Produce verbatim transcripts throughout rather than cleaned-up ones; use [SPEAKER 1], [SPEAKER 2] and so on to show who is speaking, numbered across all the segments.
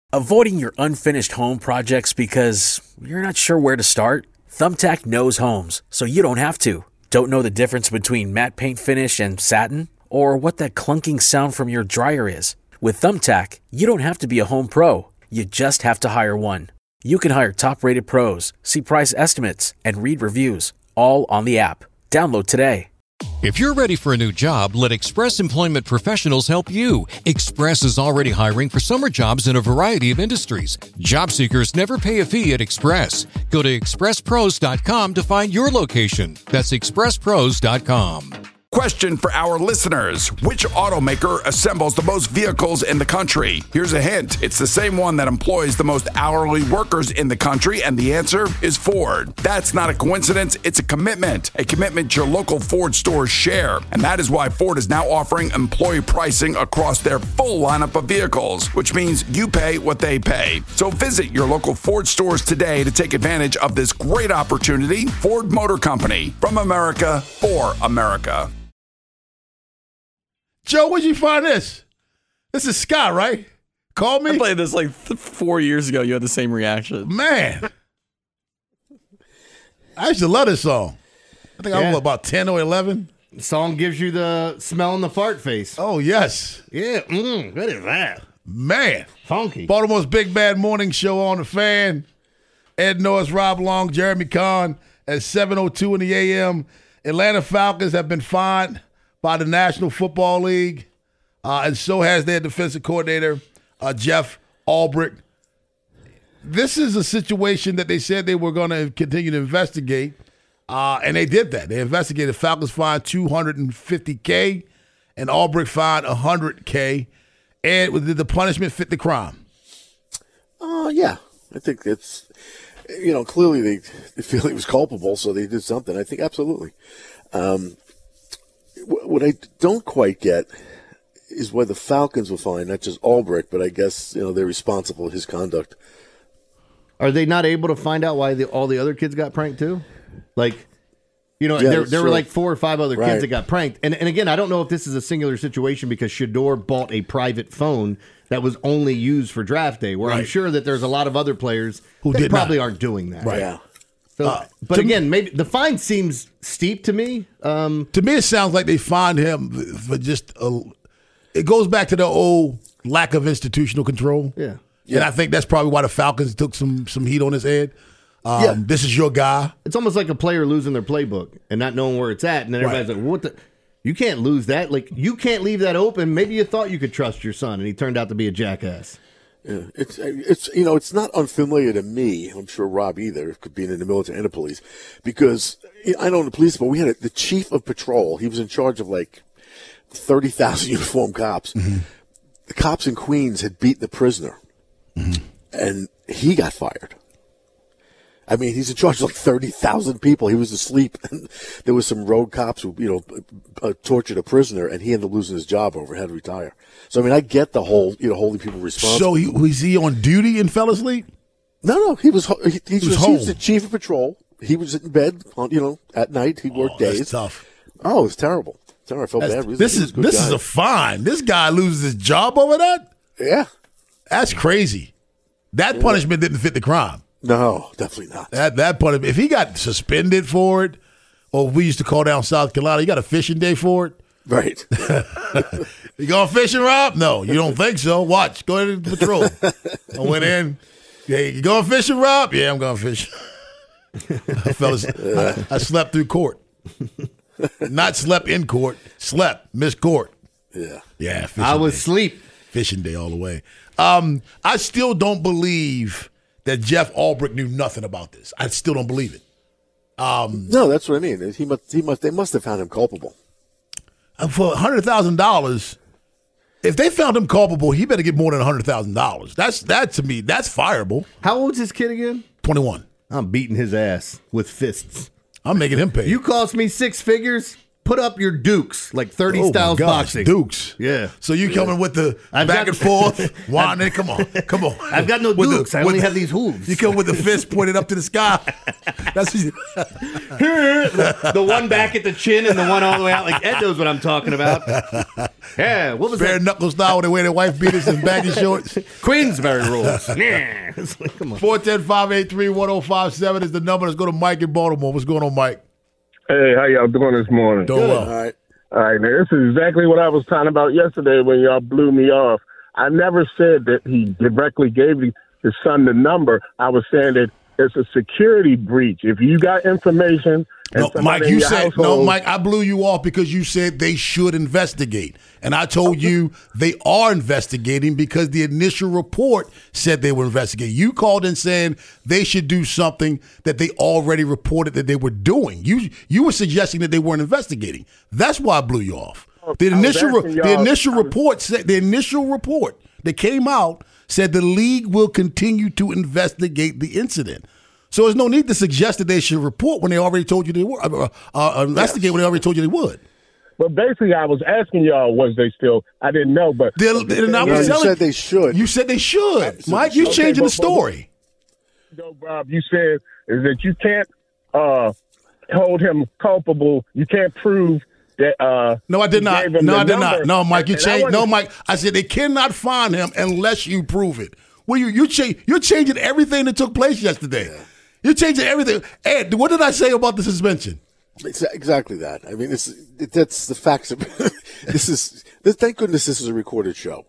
[SPEAKER 1] Avoiding your unfinished home projects because you're not sure where to start? Thumbtack knows homes, so you don't have to. Don't know the difference between matte paint finish and satin? Or what that clunking sound from your dryer is? With Thumbtack, you don't have to be a home pro. You just have to hire one. You can hire top-rated pros, see price estimates, and read reviews, all on the app. Download today.
[SPEAKER 2] If you're ready for a new job, let Express Employment Professionals help you. Express is already hiring for summer jobs in a variety of industries. Job seekers never pay a fee at Express. Go to express pros dot com to find your location. That's express pros dot com.
[SPEAKER 3] Question for our listeners. Which automaker assembles the most vehicles in the country? Here's a hint. It's the same one that employs the most hourly workers in the country, and the answer is Ford. That's not a coincidence. It's a commitment. A commitment your local Ford stores share. And that is why Ford is now offering employee pricing across their full lineup of vehicles, which means you pay what they pay. So visit your local Ford stores today to take advantage of this great opportunity. Ford Motor Company. From America, for America.
[SPEAKER 4] Joe, where'd you find this? This is Scott, right? Call me.
[SPEAKER 5] I played this like th- four years ago. You had the same reaction.
[SPEAKER 4] Man. I used to love this song. I think yeah. I was about ten or eleven.
[SPEAKER 6] The song gives you the smell in the fart face.
[SPEAKER 4] Oh, yes.
[SPEAKER 6] Yeah. Mm, what is that?
[SPEAKER 4] Man.
[SPEAKER 6] Funky.
[SPEAKER 4] Baltimore's Big Bad Morning Show on the Fan. Ed Norris, Rob Long, Jeremy Kahn at seven oh two in the A M. Atlanta Falcons have been fined by the National Football League, uh, and so has their defensive coordinator, uh, Jeff Ulbrich. This is a situation that they said they were going to continue to investigate, uh, and they did that. They investigated. Falcons fined two hundred fifty thousand dollars, and Ulbrich fined one hundred thousand dollars. And did the punishment fit the crime?
[SPEAKER 7] Uh, yeah. I think it's, you know, clearly they, they feel he was culpable, so they did something. I think absolutely. Um, What I don't quite get is why the Falcons were fined, not just Ulbrich, but I guess, you know, they're responsible for his conduct.
[SPEAKER 6] Are they not able to find out why the, all the other kids got pranked too? Like, you know, yeah, there, there were like four or five other right. kids that got pranked. And, and again, I don't know if this is a singular situation because Shedeur bought a private phone that was only used for draft day, where right. I'm sure that there's a lot of other players who that probably not. aren't doing that.
[SPEAKER 4] Right.
[SPEAKER 7] Yeah.
[SPEAKER 6] So, uh, but again, me, maybe the fine seems steep to me. Um,
[SPEAKER 4] to me, it sounds like they fined him for just a. It goes back to the old lack of institutional control.
[SPEAKER 6] Yeah,
[SPEAKER 4] yeah. And I think that's probably why the Falcons took some some heat on his head. Um, yeah. This is your guy.
[SPEAKER 6] It's almost like a player losing their playbook and not knowing where it's at, and then everybody's right. like, "What the? You can't lose that. Like, you can't leave that open. Maybe you thought you could trust your son, and he turned out to be a jackass."
[SPEAKER 7] Yeah, it's it's you know it's not unfamiliar to me. I'm sure Rob either, could be in the military and the police, because I know in the police, but we had a, the chief of patrol. He was in charge of like thirty thousand uniformed cops. Mm-hmm. The cops in Queens had beat the prisoner, mm-hmm. and he got fired. I mean, he's in charge of like thirty thousand people. He was asleep, and there was some rogue cops who, you know, uh, tortured a prisoner, and he ended up losing his job over it, had to retire. So, I mean, I get the whole, you know, holding people responsible.
[SPEAKER 4] So, he, was he on duty and fell asleep?
[SPEAKER 7] No, no, he was he, he,
[SPEAKER 4] he was,
[SPEAKER 7] was,
[SPEAKER 4] home.
[SPEAKER 7] He was the chief of patrol. He was in bed, on, you know, at night. He worked
[SPEAKER 4] oh,
[SPEAKER 7] days.
[SPEAKER 4] That's tough.
[SPEAKER 7] Oh, it was terrible. terrible. I felt
[SPEAKER 4] that's,
[SPEAKER 7] bad. He was,
[SPEAKER 4] this
[SPEAKER 7] he
[SPEAKER 4] is this
[SPEAKER 7] guy.
[SPEAKER 4] is a fine. This guy loses his job over that?
[SPEAKER 7] Yeah.
[SPEAKER 4] That's crazy. That yeah. punishment didn't fit the crime.
[SPEAKER 7] No, definitely not.
[SPEAKER 4] That that punishment. If he got suspended for it, or we used to call down South Carolina, you got a fishing day for it?
[SPEAKER 7] Right.
[SPEAKER 4] You going fishing, Rob? No, you don't think so. Watch. Go ahead and patrol. I went in. Hey, you going fishing, Rob? Yeah, I'm going fishing. I, fell asleep. I, I slept through court. Not slept in court. Slept. Missed court.
[SPEAKER 7] Yeah.
[SPEAKER 4] Yeah.
[SPEAKER 6] I was
[SPEAKER 4] day.
[SPEAKER 6] asleep.
[SPEAKER 4] Fishing day all the way. Um, I still don't believe that Jeff Ulbrich knew nothing about this. I still don't believe it. Um,
[SPEAKER 7] no, that's what I mean. He must. He must. They must have found him culpable.
[SPEAKER 4] For a hundred thousand dollars, if they found him culpable, he better get more than a hundred thousand dollars. That's that to me. That's fireable.
[SPEAKER 6] How old's this kid again?
[SPEAKER 4] Twenty-one.
[SPEAKER 6] I'm beating his ass with fists.
[SPEAKER 4] I'm making him pay.
[SPEAKER 6] You cost me six figures. Put up your Dukes, like thirty
[SPEAKER 4] oh
[SPEAKER 6] styles
[SPEAKER 4] gosh,
[SPEAKER 6] boxing.
[SPEAKER 4] Dukes.
[SPEAKER 6] Yeah.
[SPEAKER 4] So you coming
[SPEAKER 6] yeah.
[SPEAKER 4] with the
[SPEAKER 6] I've
[SPEAKER 4] back
[SPEAKER 6] got,
[SPEAKER 4] and forth, winding. Come on, come on.
[SPEAKER 6] I've got no
[SPEAKER 4] with
[SPEAKER 6] Dukes.
[SPEAKER 4] The,
[SPEAKER 6] I only
[SPEAKER 4] the,
[SPEAKER 6] have these hooves.
[SPEAKER 4] You come with the fist pointed up to the sky. That's
[SPEAKER 6] the, the one back at the chin and the one all the way out. Like Ed knows what I'm talking about. Yeah, what was
[SPEAKER 4] bare
[SPEAKER 6] that?
[SPEAKER 4] knuckle style when they wear their wife beaters and baggy shorts.
[SPEAKER 6] Queensberry rules. Yeah. It's like, come on.
[SPEAKER 4] four one zero, five eight three, one zero five seven is the number. Let's go to Mike in Baltimore. What's going on, Mike?
[SPEAKER 8] Hey, how y'all doing this morning?
[SPEAKER 4] Doing well.
[SPEAKER 7] All right.
[SPEAKER 8] All right, now, this is exactly what I was talking about yesterday when y'all blew me off. I never said that he directly gave his son the number. I was saying that it's a security breach. If you got information...
[SPEAKER 4] No, Mike, you said household, no, Mike. I blew you off because you said they should investigate, and I told you they are investigating because the initial report said they were investigating. You called in saying they should do something that they already reported that they were doing. You you were suggesting that they weren't investigating. That's why I blew you off. The initial re- the initial report said the initial report that came out said the league will continue to investigate the incident. So there's no need to suggest that they should report when they already told you they would, uh, uh, investigate yes. when they already told you they would.
[SPEAKER 8] But basically, I was asking y'all, was they still? I didn't know, but
[SPEAKER 4] they, they,
[SPEAKER 7] and I was you telling, said they should.
[SPEAKER 4] You said they should, Mike. You okay, changing but, the story.
[SPEAKER 8] No, Bob. You said is that you can't uh, hold him culpable. You can't prove that. Uh,
[SPEAKER 4] no, I did not. No, I did number. not. No, Mike. You and, changed. And no, Mike. I said they cannot find him unless you prove it. Well, you you change. You're changing everything that took place yesterday. Yeah. You're changing everything. Ed, what did I say about the suspension?
[SPEAKER 7] It's exactly that. I mean, it's it, that's the facts of this is. This, thank goodness this is a recorded show.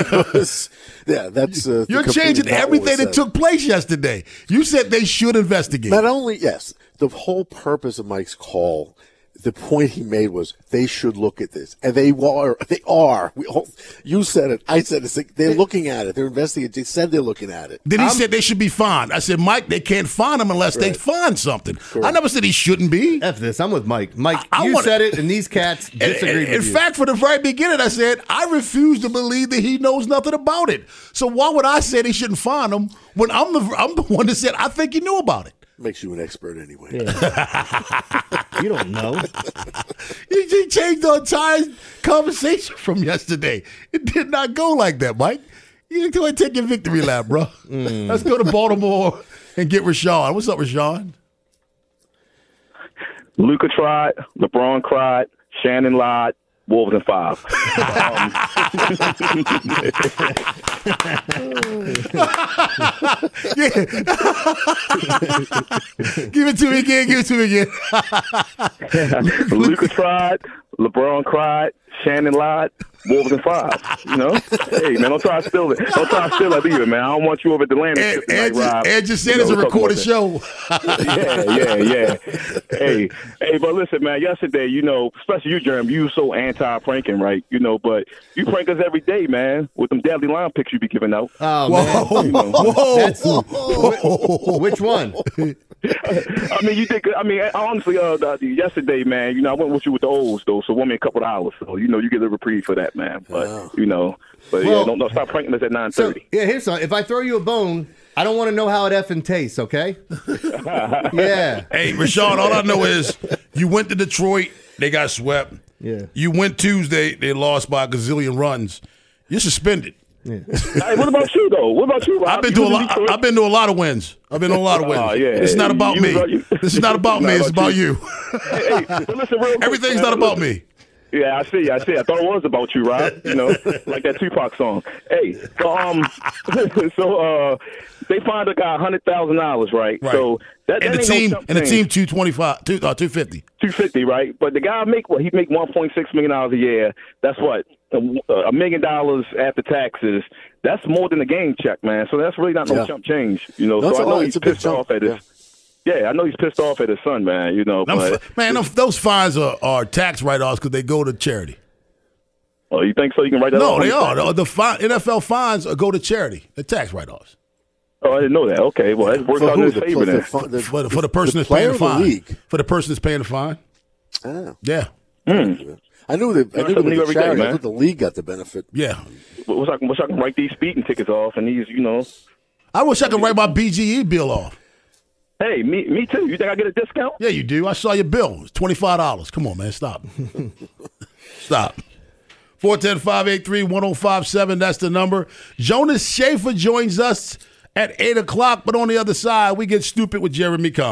[SPEAKER 7] yeah, that's. Uh,
[SPEAKER 4] You're changing everything that took place yesterday. You said they should investigate.
[SPEAKER 7] Not only yes, the whole purpose of Mike's call. The point he made was they should look at this, and they are. They are. We all, you said it. I said it. They're looking at it. They're investigating. They said they're looking at it.
[SPEAKER 4] Then he
[SPEAKER 7] I'm,
[SPEAKER 4] said they should be fined. I said, Mike, they can't fine him unless right. they find something. Correct. I never said he shouldn't be.
[SPEAKER 6] F this. I'm with Mike. Mike, I, I you wanna, said it, and these cats disagreed
[SPEAKER 4] with
[SPEAKER 6] you.
[SPEAKER 4] In fact, from the very beginning, I said I refuse to believe that he knows nothing about it. So why would I say they shouldn't fine him when I'm the I'm the one that said I think he knew about it?
[SPEAKER 7] Makes you an expert anyway.
[SPEAKER 6] Yeah. You don't know.
[SPEAKER 4] You just changed the entire conversation from yesterday. It did not go like that, Mike. You go ahead and take your victory lap, bro. Mm. Let's go to Baltimore and get Rashawn. What's up, Rashawn?
[SPEAKER 9] Luka tried, LeBron cried, Shannon lied, Wolves in five. um,
[SPEAKER 4] Give it to me again. Give it to me again.
[SPEAKER 9] Luka tried, LeBron cried, Shannon lied, Wolves in five. You know, hey man, don't try to steal it. Don't try to steal it either, man. I don't want you over at the landing.
[SPEAKER 4] Ed, Ed, just, Ed just said you know, it's a recorded show.
[SPEAKER 9] yeah, yeah, yeah. Hey, hey, but listen, man. Yesterday, you know, especially you, Jeremy, you so anti-pranking, right? You know, but you prank us every day, man, with them deadly line picks you be giving out.
[SPEAKER 6] Oh
[SPEAKER 4] whoa,
[SPEAKER 6] man, you know.
[SPEAKER 4] whoa,
[SPEAKER 6] That's, whoa. Which one?
[SPEAKER 9] I mean, you think? I mean, honestly, uh, the, the, yesterday, man, you know, I went with you with the O's though, so won me a couple of hours. So you know, you get a reprieve for that, man. But wow. you know, but well, yeah, don't, don't stop pranking us at nine thirty.
[SPEAKER 6] So, yeah, here's something. If I throw you a bone, I don't want to know how it effing tastes. Okay? Yeah.
[SPEAKER 4] Hey, Rashawn, all I know is you went to Detroit, they got swept.
[SPEAKER 6] Yeah.
[SPEAKER 4] You went Tuesday, they lost by a gazillion runs. You're suspended.
[SPEAKER 9] Yeah. Hey, what about you though? What about you, Rob?
[SPEAKER 4] I've been to a lot. I've been to a lot of wins. I've been to a lot of wins. Uh, yeah. It's not about you, me. You, this is not about me. It's about you. you.
[SPEAKER 9] hey, hey, listen, real quick,
[SPEAKER 4] everything's
[SPEAKER 9] man,
[SPEAKER 4] not about
[SPEAKER 9] listen.
[SPEAKER 4] me.
[SPEAKER 9] Yeah, I see. I see. I thought it was about you, Rob. You know, like that Tupac song. Hey, so um, so uh, they fined a guy hundred thousand dollars, right?
[SPEAKER 4] Right.
[SPEAKER 9] So that, that
[SPEAKER 4] and the
[SPEAKER 9] ain't
[SPEAKER 4] team
[SPEAKER 9] no
[SPEAKER 4] and the team two twenty five, two uh, two fifty,
[SPEAKER 9] two fifty, right? But the guy make what? He make one point six million dollars a year. That's what a million dollars after taxes. That's more than a game check, man. So that's really not no yeah. chump change, you know.
[SPEAKER 7] No,
[SPEAKER 9] so I know
[SPEAKER 7] a,
[SPEAKER 9] he's pissed off at his. Yeah. Yeah, I know he's pissed off at his son, man. You know, but,
[SPEAKER 4] man, those fines are, are tax write-offs because they go to charity.
[SPEAKER 9] Oh, you think so? You can write that
[SPEAKER 4] no,
[SPEAKER 9] off?
[SPEAKER 4] No, they are. The, the fine, N F L fines go to charity. They're tax write-offs.
[SPEAKER 9] Oh, I didn't know that. Okay, well, that worked out in his favor then.
[SPEAKER 4] For, the, for, for the person the that's paying the fine. The for the person that's paying the fine.
[SPEAKER 7] Ah.
[SPEAKER 4] Yeah.
[SPEAKER 9] Mm.
[SPEAKER 7] I knew that. I knew that the charity. Day, I thought the league got the benefit.
[SPEAKER 4] Yeah.
[SPEAKER 9] Wish I, wish I can write these speeding tickets off and these, you know.
[SPEAKER 4] I wish I could write my B G E bill off.
[SPEAKER 9] Hey, me me too. You think I get a discount?
[SPEAKER 4] Yeah, you do. I saw your bill. It's twenty-five dollars. Come on, man. Stop. Stop. four one zero, five eight three, one zero five seven. That's the number. Jonas Schaefer joins us at eight o'clock, but on the other side, we get stupid with Jeremy Kahn.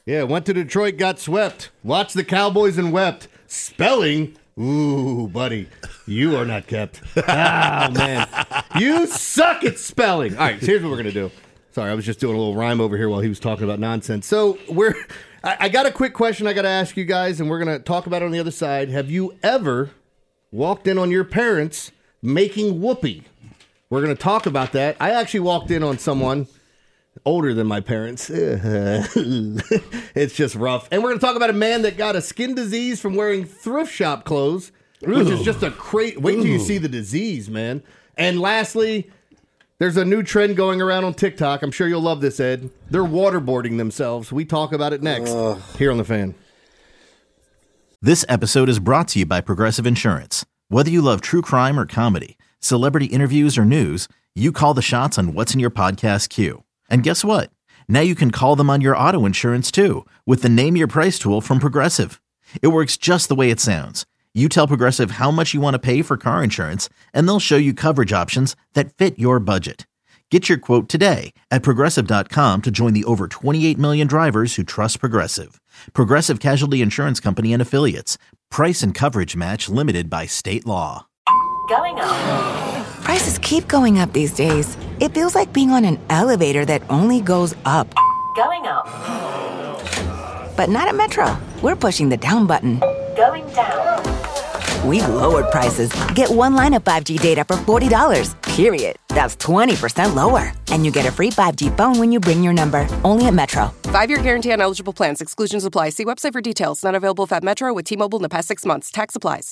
[SPEAKER 6] Yeah, went to Detroit, got swept. Watched the Cowboys and wept. Spelling, ooh, buddy, you are not kept. Oh, man. You suck at spelling. All right, so here's what we're going to do. Sorry, I was just doing a little rhyme over here while he was talking about nonsense. So we're, I, I got a quick question I got to ask you guys, and we're going to talk about it on the other side. Have you ever walked in on your parents making whoopee? We're going to talk about that. I actually walked in on someone older than my parents. It's just rough. And we're going to talk about a man that got a skin disease from wearing thrift shop clothes, which Ooh. is just a crate. Wait till Ooh. you see the disease, man. And lastly, there's a new trend going around on TikTok. I'm sure you'll love this, Ed. They're waterboarding themselves. We talk about it next uh. here on The Fan.
[SPEAKER 10] This episode is brought to you by Progressive Insurance. Whether you love true crime or comedy, celebrity interviews or news, you call the shots on what's in your podcast queue. And guess what? Now you can call them on your auto insurance too with the Name Your Price tool from Progressive. It works just the way it sounds. You tell Progressive how much you want to pay for car insurance, and they'll show you coverage options that fit your budget. Get your quote today at Progressive dot com to join the over twenty-eight million drivers who trust Progressive. Progressive Casualty Insurance Company and Affiliates. Price and coverage match limited by state law.
[SPEAKER 11] Going up. Prices keep going up these days. It feels like being on an elevator that only goes up. Going up. But not at Metro. We're pushing the down button. Going down. We've lowered prices. Get one line of five G data for forty dollars, period. That's twenty percent lower. And you get a free five G phone when you bring your number. Only at Metro.
[SPEAKER 12] Five-year guarantee on eligible plans. Exclusions apply. See website for details. Not available at Metro with T-Mobile in the past six months. Tax applies.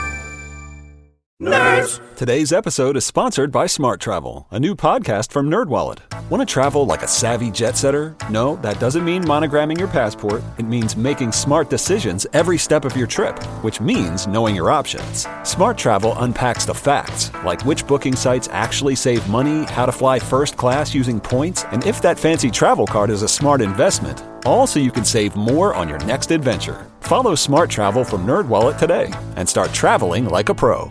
[SPEAKER 13] Nerds! Today's episode is sponsored by Smart Travel, a new podcast from NerdWallet. Want to travel like a savvy jet setter? No, that doesn't mean monogramming your passport. It means making smart decisions every step of your trip, which means knowing your options. Smart Travel unpacks the facts, like which booking sites actually save money, how to fly first class using points, and if that fancy travel card is a smart investment. All so you can save more on your next adventure. Follow Smart Travel from NerdWallet today and start traveling like a pro.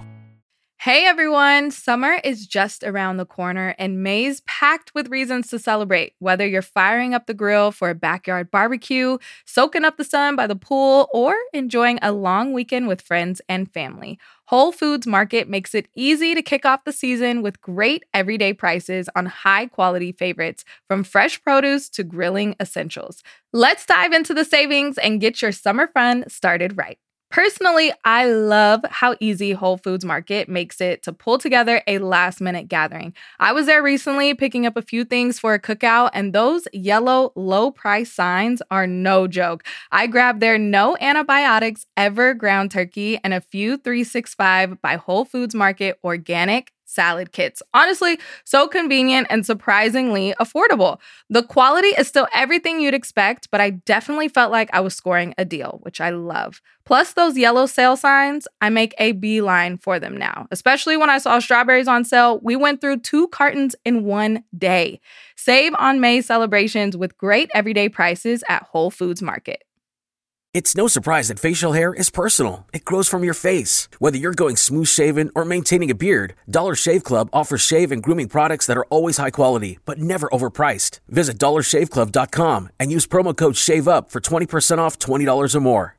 [SPEAKER 14] Hey everyone, summer is just around the corner and May's packed with reasons to celebrate. Whether you're firing up the grill for a backyard barbecue, soaking up the sun by the pool, or enjoying a long weekend with friends and family, Whole Foods Market makes it easy to kick off the season with great everyday prices on high-quality favorites, from fresh produce to grilling essentials. Let's dive into the savings and get your summer fun started right. Personally, I love how easy Whole Foods Market makes it to pull together a last-minute gathering. I was there recently picking up a few things for a cookout, and those yellow low-price signs are no joke. I grabbed their no antibiotics ever ground turkey and a few three sixty-five by Whole Foods Market organic salad kits. Honestly, so convenient and surprisingly affordable. The quality is still everything you'd expect, but I definitely felt like I was scoring a deal, which I love. Plus those yellow sale signs, I make a beeline for them now. Especially when I saw strawberries on sale, we went through two cartons in one day. Save on May celebrations with great everyday prices at Whole Foods Market.
[SPEAKER 1] It's no surprise that facial hair is personal. It grows from your face. Whether you're going smooth shaven or maintaining a beard, Dollar Shave Club offers shave and grooming products that are always high quality, but never overpriced. Visit dollar shave club dot com and use promo code SHAVEUP for twenty percent off twenty dollars or more.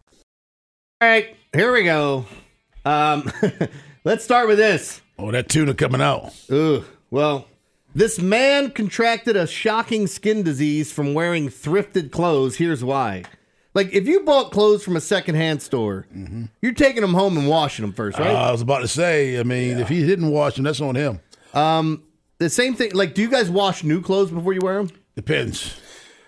[SPEAKER 6] All right, here we go. Um, let's start with this.
[SPEAKER 4] Oh, that tuna coming out.
[SPEAKER 6] Ooh, well, this man contracted a shocking skin disease from wearing thrifted clothes. Here's why. Like, if you bought clothes from a secondhand store, mm-hmm. you're taking them home and washing them first, right?
[SPEAKER 4] Uh, I was about to say, I mean, yeah. if he didn't wash them, that's on him.
[SPEAKER 6] Um, the same thing, like, do you guys wash new clothes before you wear them?
[SPEAKER 4] Depends.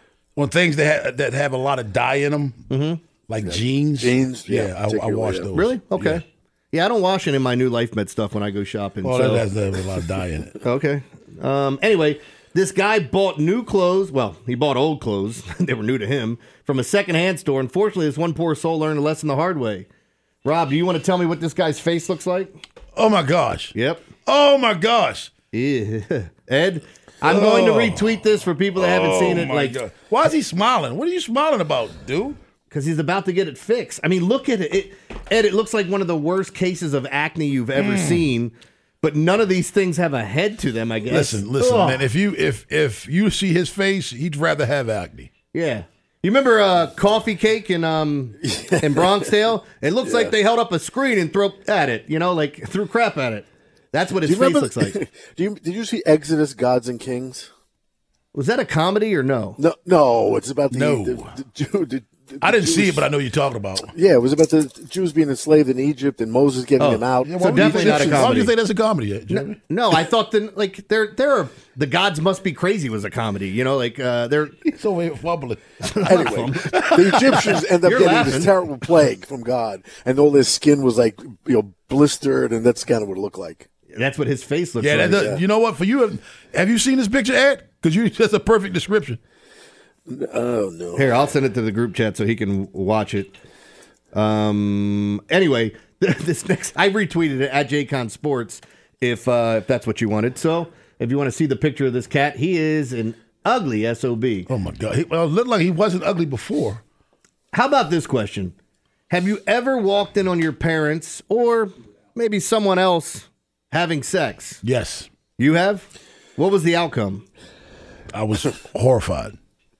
[SPEAKER 4] On things that, ha- that have a lot of dye in them, mm-hmm. like yeah. jeans.
[SPEAKER 7] Jeans,
[SPEAKER 4] yeah,
[SPEAKER 7] yeah
[SPEAKER 4] I, I wash those.
[SPEAKER 6] Really? Okay. Yeah. yeah, I don't wash any of my new Life Med stuff when I go shopping.
[SPEAKER 4] Oh,
[SPEAKER 6] so.
[SPEAKER 4] that has a lot of dye in it.
[SPEAKER 6] Okay. Um, anyway, this guy bought new clothes. Well, he bought old clothes. They were new to him. From a secondhand store. Unfortunately, this one poor soul learned a lesson the hard way. Rob, do you want to tell me what this guy's face looks like?
[SPEAKER 4] Oh, my gosh.
[SPEAKER 6] Yep.
[SPEAKER 4] Oh, my gosh.
[SPEAKER 6] Yeah. Ed, I'm oh. going to retweet this for people that haven't
[SPEAKER 4] oh
[SPEAKER 6] seen it.
[SPEAKER 4] My
[SPEAKER 6] like,
[SPEAKER 4] God. Why is he smiling? What are you smiling about, dude?
[SPEAKER 6] Because he's about to get it fixed. I mean, look at it. it. Ed, it looks like one of the worst cases of acne you've ever mm. seen. But none of these things have a head to them, I guess.
[SPEAKER 4] Listen, listen, Ugh. man. If you if if you see his face, he'd rather have acne.
[SPEAKER 6] Yeah. You remember uh, Coffee Cake in um in Bronxdale? It looks
[SPEAKER 7] Yeah.
[SPEAKER 6] like they held up a screen and threw at it. You know, like threw crap at it. That's what his
[SPEAKER 7] Do you
[SPEAKER 6] face
[SPEAKER 7] remember-
[SPEAKER 6] looks like.
[SPEAKER 7] Do you, did you see Exodus: Gods and Kings?
[SPEAKER 6] Was that a comedy or no?
[SPEAKER 7] No, no. It's about the,
[SPEAKER 4] No.
[SPEAKER 7] the, the, Jew- the, the
[SPEAKER 4] I didn't see
[SPEAKER 7] Jewish-
[SPEAKER 4] it, but I know you're talking about.
[SPEAKER 7] Yeah, it was about the Jews being enslaved in Egypt and Moses getting
[SPEAKER 6] Oh.
[SPEAKER 7] them out.
[SPEAKER 4] Yeah,
[SPEAKER 6] So
[SPEAKER 4] why would you
[SPEAKER 6] definitely
[SPEAKER 4] think-
[SPEAKER 6] not a
[SPEAKER 4] Why would you
[SPEAKER 6] comedy.
[SPEAKER 4] think that's a comedy, yet, Jeremy?
[SPEAKER 6] No, I thought that like there there are the gods must be crazy was a comedy. You know, like uh, they're
[SPEAKER 4] He's over here fumbling.
[SPEAKER 7] Anyway, the Egyptians end up
[SPEAKER 6] You're
[SPEAKER 7] getting
[SPEAKER 6] laughing.
[SPEAKER 7] this terrible plague from God, and all their skin was like you know blistered, and that's kind of what it looked like.
[SPEAKER 6] that's what his face looks
[SPEAKER 4] Yeah,
[SPEAKER 6] like.
[SPEAKER 4] that does, you know what? For you, have you seen this picture, Ed? Because you that's a perfect description.
[SPEAKER 7] Oh no!
[SPEAKER 6] Here, I'll send it to the group chat so he can watch it. Um. Anyway, this next I retweeted it at JCon Sports if uh, if that's what you wanted. So if you want to see the picture of this cat, he is an ugly S O B.
[SPEAKER 4] Oh my God! He, well, it looked like he wasn't ugly before.
[SPEAKER 6] How about this question? Have you ever walked in on your parents or maybe someone else having sex?
[SPEAKER 4] Yes,
[SPEAKER 6] You have? What was the outcome?
[SPEAKER 4] I was horrified.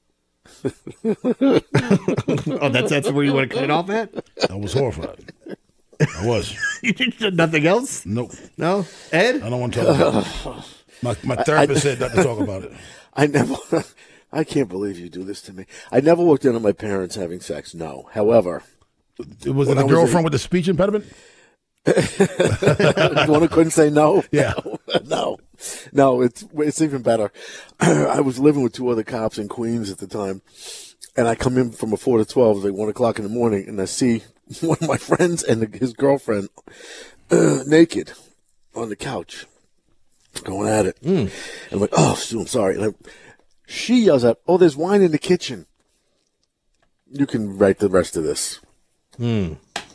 [SPEAKER 6] Oh, that's that's where you want to cut it off at?
[SPEAKER 4] I was horrified. I was.
[SPEAKER 6] You did nothing else?
[SPEAKER 4] Nope.
[SPEAKER 6] No? Ed?
[SPEAKER 4] I don't want to talk about it. My, my therapist said not to talk about it.
[SPEAKER 7] I never. I can't believe you do this to me. I never walked in on my parents having sex. No. However,
[SPEAKER 4] It was it
[SPEAKER 7] when
[SPEAKER 4] a
[SPEAKER 7] I was
[SPEAKER 4] girlfriend
[SPEAKER 7] a-
[SPEAKER 4] with a speech impediment?
[SPEAKER 7] the one who couldn't say no.
[SPEAKER 4] Yeah.
[SPEAKER 7] no, no. It's it's even better. I was living with two other cops in Queens at the time, and I come in from a four to twelve, it's like one o'clock in the morning, and I see one of my friends and his girlfriend uh, naked on the couch, going at it.
[SPEAKER 6] Mm.
[SPEAKER 7] And I'm like, oh, Stu, I'm sorry. And I, she yells out, "Oh, there's wine in the kitchen." You can write the rest of this.
[SPEAKER 6] Hmm.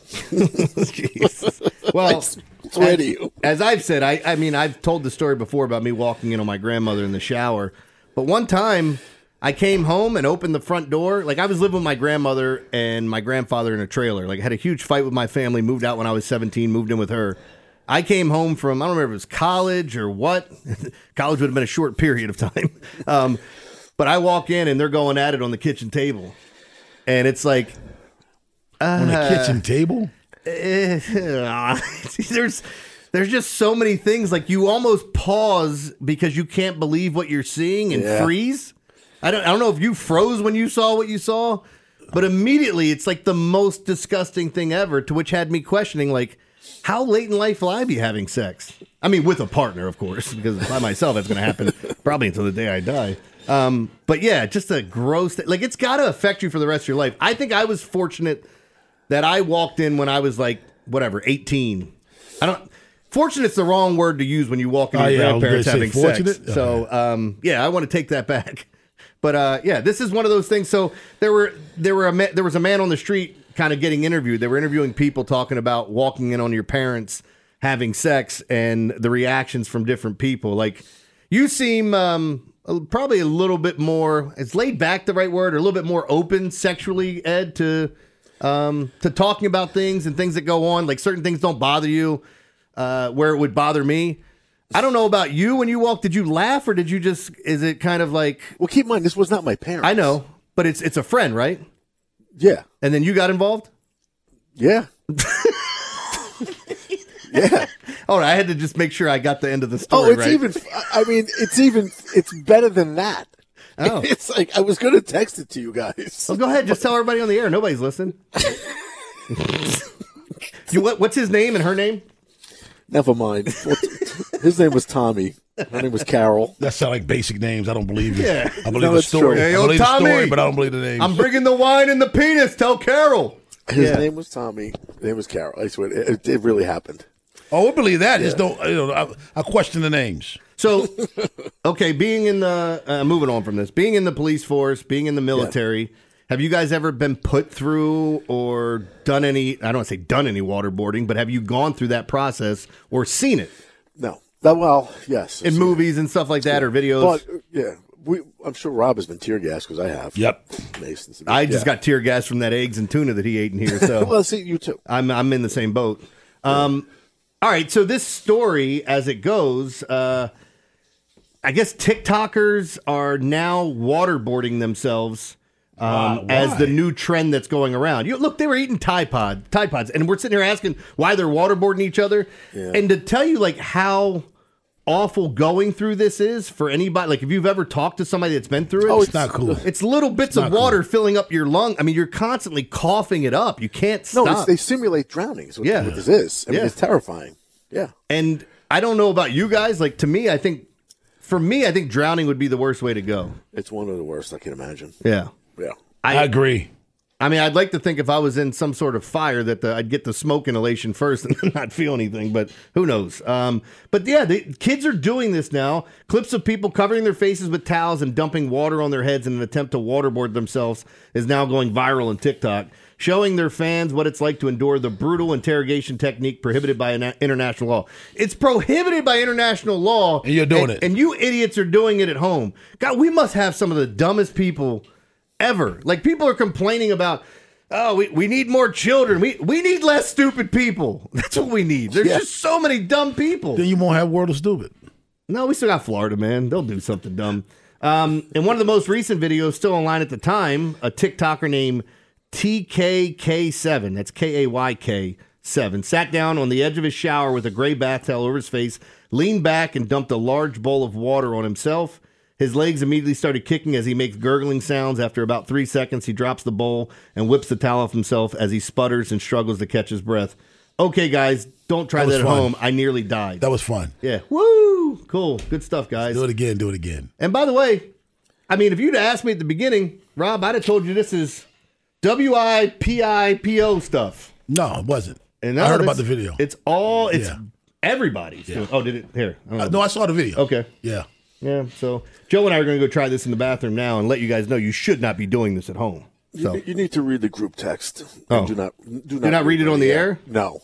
[SPEAKER 6] Jesus. Well,
[SPEAKER 7] I swear
[SPEAKER 6] as,
[SPEAKER 7] to you.
[SPEAKER 6] as I've said, I, I mean, I've told the story before about me walking in on my grandmother in the shower. But one time I came home and opened the front door. Like I was living with my grandmother and my grandfather in a trailer. Like I had a huge fight with my family, moved out when I was seventeen, moved in with her. I came home from, I don't remember if it was college or what. College would have been a short period of time. Um, but I walk in and they're going at it on the kitchen table. And it's like,
[SPEAKER 4] On the
[SPEAKER 6] uh,
[SPEAKER 4] kitchen table?
[SPEAKER 6] uh, there's there's just so many things like you almost pause because you can't believe what you're seeing and
[SPEAKER 7] Yeah.
[SPEAKER 6] freeze. I don't I don't know if you froze when you saw what you saw, but immediately it's like the most disgusting thing ever, to which had me questioning like, how late in life will I be having sex? I mean, with a partner, of course, because by myself that's going to happen probably until the day I die. Um, but yeah, just a gross like it's got to affect you for the rest of your life. I think I was fortunate that I walked in when I was like, whatever, eighteen. I don't. Fortunate's the wrong word to use when you walk in
[SPEAKER 4] Oh,
[SPEAKER 6] your
[SPEAKER 4] yeah, I was
[SPEAKER 6] grandparents
[SPEAKER 4] gonna
[SPEAKER 6] having
[SPEAKER 4] say
[SPEAKER 6] sex.
[SPEAKER 4] fortunate?
[SPEAKER 6] So, um, yeah, I want to take that back. But uh, yeah, this is one of those things. So there were there were a ma- there was a man on the street kind of getting interviewed. They were interviewing people talking about walking in on your parents having sex and the reactions from different people. Like you seem um, a- probably a little bit more. Is laid back the right word, or a little bit more open sexually, Ed, to. Um, to talking about things and things that go on, like certain things don't bother you, uh, where it would bother me. I don't know about you. When you walk, did you laugh or did you just? Is it kind of like?
[SPEAKER 7] Well, keep in mind this was not my parents.
[SPEAKER 6] I know, but it's it's a friend, right?
[SPEAKER 7] Yeah.
[SPEAKER 6] And then you got involved.
[SPEAKER 7] Yeah. Yeah.
[SPEAKER 6] All right, I had to just make sure I got the end of the
[SPEAKER 7] Oh,
[SPEAKER 6] story.
[SPEAKER 7] it's
[SPEAKER 6] right?
[SPEAKER 7] even. I mean, it's even. It's better than that.
[SPEAKER 6] Oh.
[SPEAKER 7] It's like I was going to text it to you guys.
[SPEAKER 6] Well, go ahead. Just tell everybody on the air. Nobody's listening. you what? What's his name and her name?
[SPEAKER 7] Never mind. His name was Tommy. Her name was Carol.
[SPEAKER 4] That sound like basic names. I don't believe you.
[SPEAKER 6] Yeah.
[SPEAKER 4] I believe
[SPEAKER 7] No,
[SPEAKER 4] the
[SPEAKER 7] it's
[SPEAKER 4] story.
[SPEAKER 7] true.
[SPEAKER 6] Hey,
[SPEAKER 4] I
[SPEAKER 6] yo,
[SPEAKER 4] believe the
[SPEAKER 6] Tommy.
[SPEAKER 4] story, but I don't believe the names.
[SPEAKER 6] I'm bringing the wine and the penis. Tell Carol.
[SPEAKER 7] His
[SPEAKER 6] Yeah.
[SPEAKER 7] name was Tommy. His name was Carol. I swear, it, it really happened.
[SPEAKER 4] Oh, I believe that.
[SPEAKER 7] Yeah.
[SPEAKER 4] Just don't. You know, I, I question the names.
[SPEAKER 6] So, okay, being in the uh, moving on from this, being in the police force, being in the military, have you guys ever been put through or done any? I don't want to say done any waterboarding, but have you gone through that process or seen it
[SPEAKER 7] No. That, well, yes.
[SPEAKER 6] in movies and stuff like that or videos?
[SPEAKER 7] But, uh, yeah. We, I'm sure Rob has been tear gassed because I have.
[SPEAKER 4] Yep.
[SPEAKER 7] Mason's.
[SPEAKER 6] I just
[SPEAKER 7] Yeah.
[SPEAKER 6] got tear gas from that eggs and tuna that he ate in here. So
[SPEAKER 7] Well, see, you too.
[SPEAKER 6] I'm I'm in the same boat. Um, all right, so this story, as it goes, uh, I guess TikTokers are now waterboarding themselves um,
[SPEAKER 4] Wow,
[SPEAKER 6] as
[SPEAKER 4] why?
[SPEAKER 6] the new trend that's going around. You look, they were eating Tide Pod, Tide Pods, and we're sitting here asking why they're waterboarding each other.
[SPEAKER 7] Yeah.
[SPEAKER 6] And to tell you like how awful going through this is for anybody, like if you've ever talked to somebody that's been through it,
[SPEAKER 4] Oh, it's not cool.
[SPEAKER 6] It's little bits
[SPEAKER 4] It's
[SPEAKER 6] of
[SPEAKER 4] not
[SPEAKER 6] water
[SPEAKER 4] cool.
[SPEAKER 6] filling up your lung. I mean, you're constantly coughing it up. You can't stop.
[SPEAKER 7] No, it's, they simulate drowning. Is what,
[SPEAKER 6] Yeah.
[SPEAKER 7] what this is. I mean,
[SPEAKER 6] Yeah.
[SPEAKER 7] it's terrifying. Yeah.
[SPEAKER 6] And I don't know about you guys. Like to me, I think for me, I think drowning would be the worst way to go.
[SPEAKER 7] It's one of the worst I can imagine.
[SPEAKER 6] Yeah.
[SPEAKER 7] Yeah.
[SPEAKER 4] I, agree.
[SPEAKER 6] I mean, I'd like to think if I was in some sort of fire that the, I'd get the smoke inhalation first and then not feel anything, but who knows? Um, but yeah, the kids are doing this now. Clips of people covering their faces with towels and dumping water on their heads in an attempt to waterboard themselves is now going viral on TikTok, showing their fans what it's like to endure the brutal interrogation technique prohibited by an international law. It's prohibited by international law.
[SPEAKER 4] And you're doing
[SPEAKER 6] and,
[SPEAKER 4] it.
[SPEAKER 6] And you idiots are doing it at home. God, we must have some of the dumbest people ever. Like people are complaining about, oh, we, we need more children. We we need less stupid people. That's what we need. There's
[SPEAKER 4] Yeah.
[SPEAKER 6] just so many dumb people.
[SPEAKER 4] Then you won't have World of Stupid.
[SPEAKER 6] No, we still got Florida, man. They'll do something dumb. Um, in one of the most recent videos, still online at the time, a TikToker named T K K seven, that's K A Y K seven, sat down on the edge of his shower with a gray bath towel over his face, leaned back and dumped a large bowl of water on himself. His legs immediately started kicking as he makes gurgling sounds. After about three seconds, he drops the bowl and whips the towel off himself as he sputters and struggles to catch his breath. Okay, guys, don't try
[SPEAKER 4] That was
[SPEAKER 6] that, at
[SPEAKER 4] fun.
[SPEAKER 6] home. I nearly died.
[SPEAKER 4] That was fun.
[SPEAKER 6] Yeah. Woo! Cool. Good stuff, guys.
[SPEAKER 4] Do it again. Do it again.
[SPEAKER 6] And by the way, I mean, if you'd asked me at the beginning, Rob, I'd have told you this is W I P I P O stuff.
[SPEAKER 4] No, it wasn't.
[SPEAKER 6] And
[SPEAKER 4] I heard
[SPEAKER 6] it's-
[SPEAKER 4] about the video.
[SPEAKER 6] It's all, it's
[SPEAKER 4] Yeah.
[SPEAKER 6] everybody's doing. Oh, did it? Here. I don't know.
[SPEAKER 4] Uh, no, I saw the video.
[SPEAKER 6] Okay.
[SPEAKER 4] Yeah.
[SPEAKER 6] Yeah. So Joe and I are going to go try this in the bathroom now and let you guys know you should not be doing this at home. So
[SPEAKER 7] You, you need to read the group text.
[SPEAKER 6] Oh.
[SPEAKER 7] Do not do not,
[SPEAKER 6] Do not read it on the air?
[SPEAKER 7] No.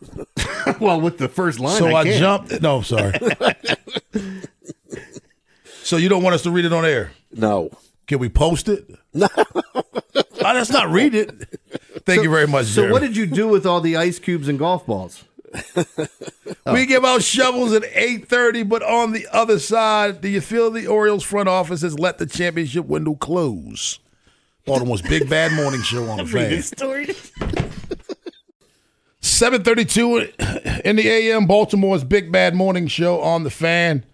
[SPEAKER 6] well, with the first line,
[SPEAKER 4] So
[SPEAKER 6] I,
[SPEAKER 4] I,
[SPEAKER 6] can't.
[SPEAKER 4] jumped. No, sorry. So you don't want us to read it on air?
[SPEAKER 7] No.
[SPEAKER 4] Can we post it? No. Let's not read it. Thank
[SPEAKER 6] So-
[SPEAKER 4] you very much,
[SPEAKER 6] So
[SPEAKER 4] Jeremy.
[SPEAKER 6] what did you do with all the ice cubes and golf balls?
[SPEAKER 4] We give out shovels at eight thirty, but on the other side, do you feel the Orioles front office has let the championship window close? Baltimore's Big Bad Morning Show on the Fan.
[SPEAKER 6] story.
[SPEAKER 4] seven thirty-two in the A M, Baltimore's Big Bad Morning Show on the Fan.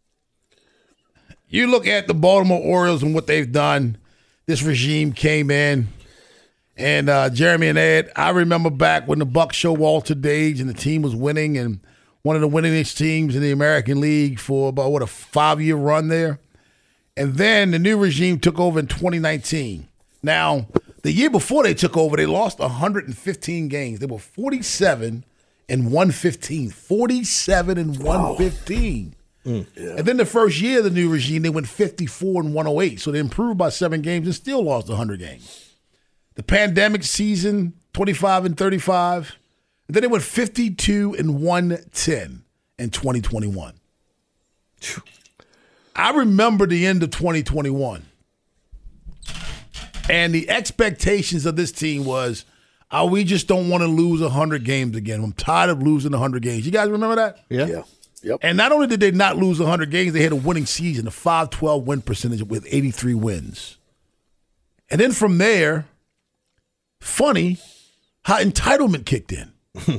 [SPEAKER 4] You look at the Baltimore Orioles and what they've done. This regime came in, and uh, Jeremy and Ed, I remember back when the Bucs show Walter Dage and the team was winning, and one of the winningest teams in the American League for about, what, a five-year run there. And then the new regime took over in twenty nineteen. Now, the year before they took over, they lost one hundred fifteen games. They were forty-seven and one fifteen. forty-seven and one fifteen.
[SPEAKER 7] Yeah.
[SPEAKER 4] And then the first year of the new regime, they went fifty-four and one oh eight. So they improved by seven games and still lost one hundred games. The pandemic season, twenty-five and thirty-five. And then they went fifty-two and one ten in twenty twenty-one. I remember the end of twenty twenty-one. And the expectations of this team was, oh, we just don't want to lose one hundred games again. I'm tired of losing one hundred games. You guys remember that?
[SPEAKER 6] Yeah.
[SPEAKER 7] Yeah. Yep.
[SPEAKER 4] And not only did they not lose one hundred games, they had a winning season, a five twelve win percentage with eighty-three wins. And then from there, funny how entitlement kicked in.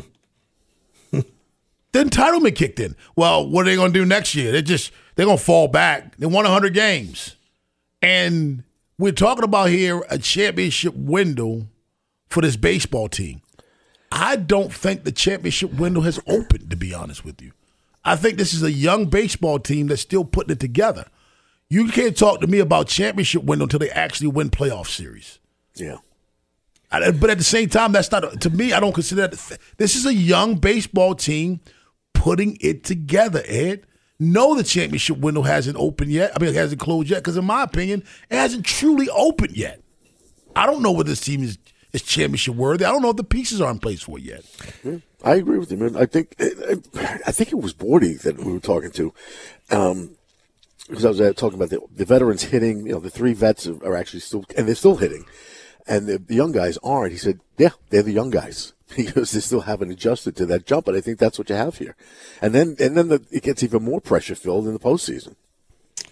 [SPEAKER 4] The entitlement kicked in. Well, what are they going to do next year? They're just, they're going to fall back. They won one hundred games. And we're talking about here a championship window for this baseball team. I don't think the championship window has opened, to be honest with you. I think this is a young baseball team that's still putting it together. You can't talk to me about championship window until they actually win playoff series.
[SPEAKER 7] Yeah.
[SPEAKER 4] I- But at the same time, that's not, to me, I don't consider that. This is a young baseball team putting it together, Ed. No, the championship window hasn't opened yet. I mean, it hasn't closed yet because, in my opinion, it hasn't truly opened yet. I don't know whether this team is, is championship worthy. I don't know if the pieces are in place for it yet.
[SPEAKER 7] I agree with you, man. I think I think it was Bordy that we were talking to, um, because I was uh, talking about the, the veterans hitting. You know, the three vets are actually still, and they're still hitting, and the, the young guys aren't. He said, "Yeah, they're the young guys because they still haven't adjusted to that jump." But I think that's what you have here, and then and then the, it gets even more pressure filled in the postseason.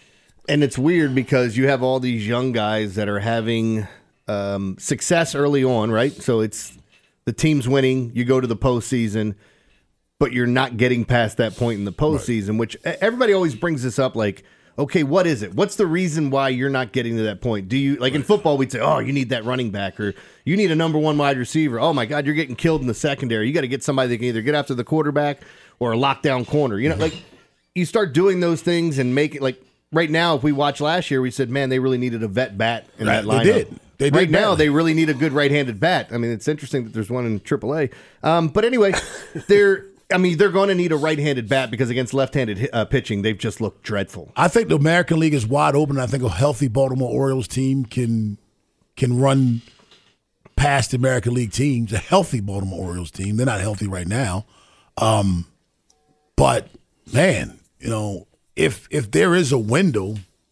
[SPEAKER 6] And it's weird because you have all these young guys that are having um, success early on, right? So it's the team's winning, you go to the postseason, but you're not getting past that point in the postseason, right. Which everybody always brings this up like, okay, what is it? What's the reason why you're not getting to that point? Do you like in football? We'd say, oh, you need that running back, or you need a number one wide receiver. Oh my God, you're getting killed in the secondary. You got to get somebody that can either get after the quarterback or a lockdown corner. You know, like you start doing those things and make it like right now. If we watch last year, we said, man, they really needed a vet bat in right, that lineup.
[SPEAKER 4] They did. They did
[SPEAKER 6] right now,
[SPEAKER 4] badly.
[SPEAKER 6] they really need a good right-handed bat. I mean, it's interesting that there's one in triple A. Um, but anyway, they're. I mean, they're going to need a right-handed bat because against left-handed uh, pitching, they've just looked dreadful.
[SPEAKER 4] I think the American League is wide open. I think a healthy Baltimore Orioles team can can run past the American League teams. A healthy Baltimore Orioles team. They're not healthy right now. Um, but, man, you know, if if there is a window,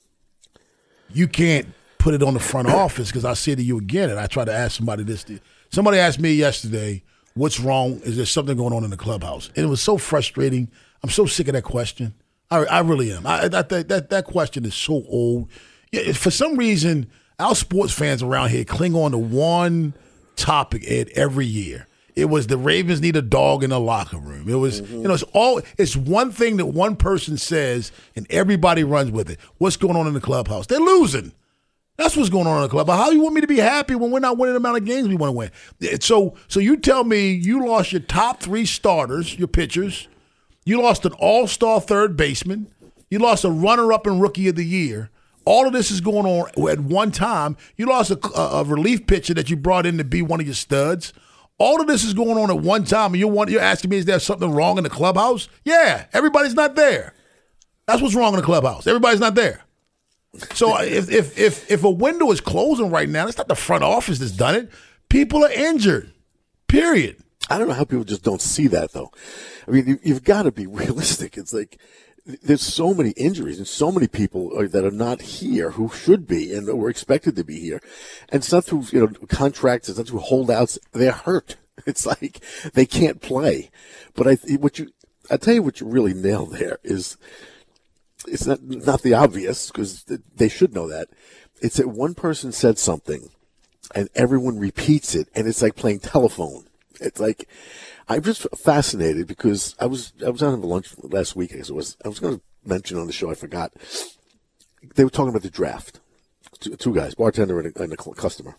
[SPEAKER 4] you can't put it on the front office because I say to you again, and I try to ask somebody this. Somebody asked me yesterday, what's wrong? Is there something going on in the clubhouse? And it was so frustrating. I'm so sick of that question. I, I really am. I, that, that that question is so old. Yeah, for some reason, our sports fans around here cling on to one topic, Ed, every year. It was the Ravens need a dog in the locker room. It was, mm-hmm. you know, it's all. It's one thing that one person says, and everybody runs with it. What's going on in the clubhouse? They're losing. That's what's going on in the club. How do you want me to be happy when we're not winning the amount of games we want to win? So so you tell me you lost your top three starters, your pitchers. You lost an all-star third baseman. You lost a runner-up and rookie of the year. All of this is going on at one time. You lost a, a, a relief pitcher that you brought in to be one of your studs. All of this is going on at one time, and you're, want, you're asking me, is there something wrong in the clubhouse? Yeah, everybody's not there. That's what's wrong in the clubhouse. Everybody's not there. So if if if if a window is closing right now, it's not the front office that's done it. People are injured. Period.
[SPEAKER 7] I don't know how people just don't see that, though. I mean, you, you've got to be realistic. It's like there's so many injuries and so many people are, that are not here who should be and were expected to be here. And it's not through you know contracts. It's not through holdouts. They're hurt. It's like they can't play. But I what you I tell you what you really nailed there is. It's not not the obvious because they should know that. It's that one person said something, and everyone repeats it, and it's like playing telephone. It's like I'm just fascinated because I was I was out having lunch last week. I guess it was. I was going to mention on the show. I forgot. They were talking about the draft. Two, two guys, bartender and a, and a customer.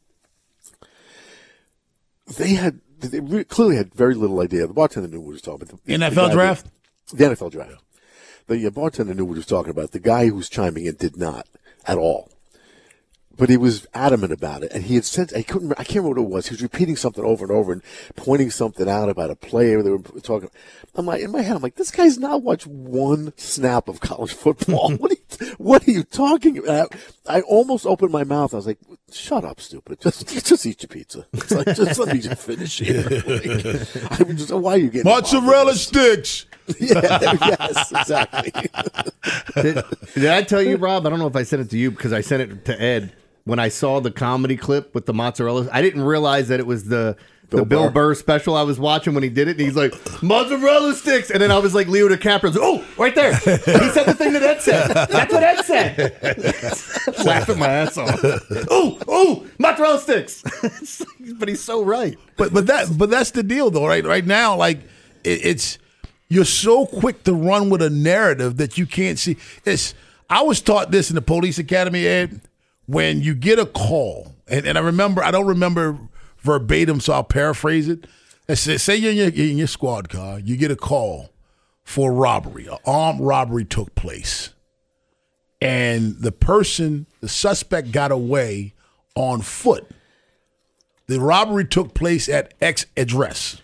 [SPEAKER 7] They had they really, clearly had very little idea. The bartender knew what he was talking about. The,
[SPEAKER 4] N F L
[SPEAKER 7] the
[SPEAKER 4] draft.
[SPEAKER 7] Did, the N F L draft. The bartender knew what he was talking about. The guy who was chiming in did not at all. But he was adamant about it. And he had said, I couldn't, I can't remember what it was. He was repeating something over and over and pointing something out about a player they were talking. I'm like, in my head, I'm like, this guy's not watched one snap of college football. What are you, what are you talking about? I almost opened my mouth. I was like, shut up, stupid. Just, just eat your pizza. It's like, just let me just finish here. Like, I mean, just, why are you getting
[SPEAKER 4] mozzarella sticks?
[SPEAKER 7] Yeah, yes, exactly.
[SPEAKER 6] did, did I tell you, Rob? I don't know if I sent it to you because I sent it to Ed. When I saw the comedy clip with the mozzarella, I didn't realize that it was the the Bill, Bill Burr special I was watching when he did it. And he's like, mozzarella sticks. And then I was like, Leo DiCaprio. Oh, right there. He said the thing that Ed said. That's what Ed said. Laughing my ass off. Oh, oh, mozzarella sticks. But he's so right.
[SPEAKER 4] But but that but that's the deal, though, right? Right now, like, it, it's you're so quick to run with a narrative that you can't see. It's I was taught this in the police academy, Ed. When you get a call, and, and I remember, I don't remember verbatim, so I'll paraphrase it. Say, say you're in your, in your squad car, you get a call for robbery. An armed robbery took place. And the person, the suspect got away on foot. The robbery took place at X address.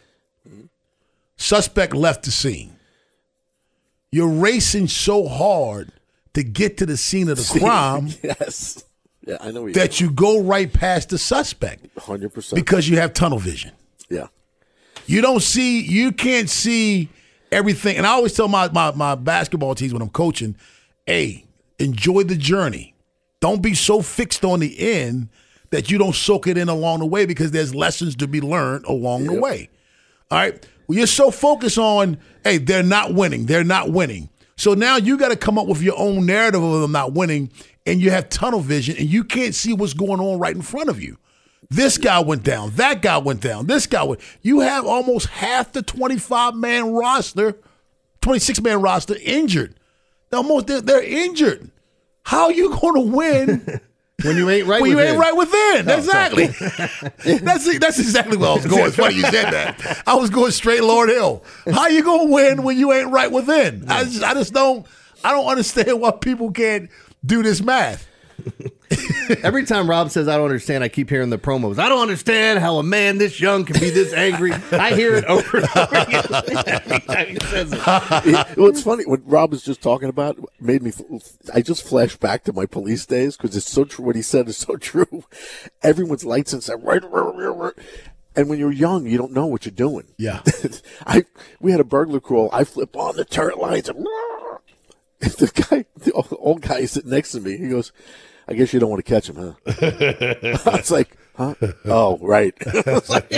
[SPEAKER 4] Suspect left the scene. You're racing so hard to get to the scene of the crime.
[SPEAKER 7] Yes. Yeah, I know
[SPEAKER 4] that you go right past the suspect.
[SPEAKER 7] one hundred percent.
[SPEAKER 4] Because you have tunnel vision.
[SPEAKER 7] Yeah.
[SPEAKER 4] You don't see, you can't see everything. And I always tell my, my, my basketball teams when I'm coaching, hey, enjoy the journey. Don't be so fixed on the end that you don't soak it in along the way because there's lessons to be learned along yep. the way. All right? Well, you're so focused on, hey, they're not winning. They're not winning. So now you got to come up with your own narrative of them not winning, and you have tunnel vision, and you can't see what's going on right in front of you. This guy went down. That guy went down. This guy went. You have almost half the twenty-five man roster, twenty-six man roster injured. Almost they're, they're injured. How are you going to win
[SPEAKER 6] when you ain't right
[SPEAKER 4] when
[SPEAKER 6] within?
[SPEAKER 4] you ain't right within?
[SPEAKER 6] Oh,
[SPEAKER 4] exactly. that's that's exactly where I was going. It's funny you said that. I was going straight Lord Hill. How you going to win when you ain't right within? I just, I just don't. I don't understand why people can't do this math.
[SPEAKER 6] Every time Rob says I don't understand, I keep hearing the promos. I don't understand how a man this young can be this angry. I hear it over and over again every time he says it.
[SPEAKER 7] Well, it's funny. What Rob was just talking about made me, I just flashed back to my police days because it's so true. What he said is so true. Everyone's lights inside, right, right, right. And when you're young, you don't know what you're doing.
[SPEAKER 4] Yeah.
[SPEAKER 7] I We had a burglar crawl. I flip on the turret lights. And the guy, the old guy sitting next to me, he goes, I guess you don't want to catch him, huh? I was like, huh? Oh, right. like,